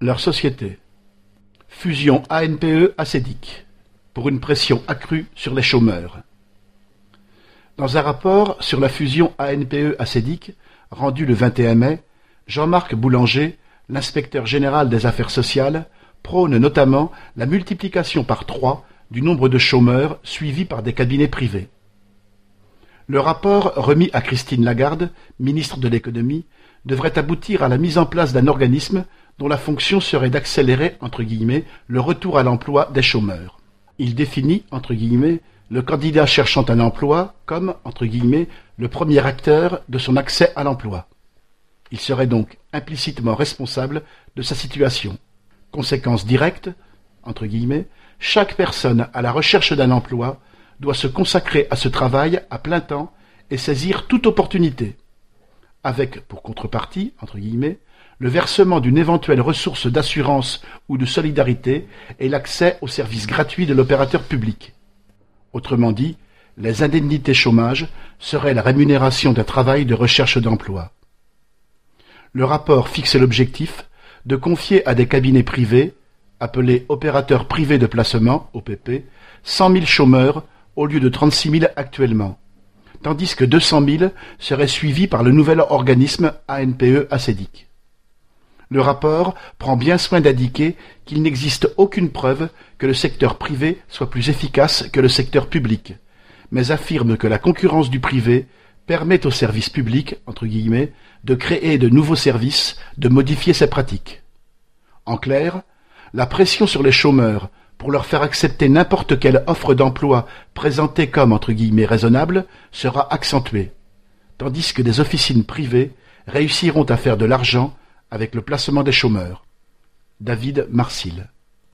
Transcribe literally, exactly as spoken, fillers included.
leur société. Fusion A N P E-Acedic, pour une pression accrue sur les chômeurs. Dans un rapport sur la fusion A N P E-Acedic, rendu le vingt et un mai, Jean-Marc Boulanger, l'inspecteur général des affaires sociales, prône notamment la multiplication par trois du nombre de chômeurs suivis par des cabinets privés. Le rapport remis à Christine Lagarde, ministre de l'économie, devrait aboutir à la mise en place d'un organisme dont la fonction serait d'accélérer entre guillemets le retour à l'emploi des chômeurs. Il définit entre guillemets le candidat cherchant un emploi comme entre guillemets le premier acteur de son accès à l'emploi. Il serait donc implicitement responsable de sa situation. Conséquence directe, entre guillemets, chaque personne à la recherche d'un emploi doit se consacrer à ce travail à plein temps et saisir toute opportunité, avec pour contrepartie, entre guillemets, le versement d'une éventuelle ressource d'assurance ou de solidarité et l'accès aux services gratuits de l'opérateur public. Autrement dit, les indemnités chômage seraient la rémunération d'un travail de recherche d'emploi. Le rapport fixe l'objectif de confier à des cabinets privés, appelés opérateurs privés de placement, O P P, cent mille chômeurs au lieu de trente-six mille actuellement, tandis que deux cent mille seraient suivis par le nouvel organisme A N P E-Acedic. Le rapport prend bien soin d'indiquer qu'il n'existe aucune preuve que le secteur privé soit plus efficace que le secteur public, mais affirme que la concurrence du privé permet au service public, entre guillemets, de créer de nouveaux services, de modifier ses pratiques. En clair, la pression sur les chômeurs pour leur faire accepter n'importe quelle offre d'emploi présentée comme entre guillemets raisonnable sera accentuée, tandis que des officines privées réussiront à faire de l'argent avec le placement des chômeurs. David Marsil.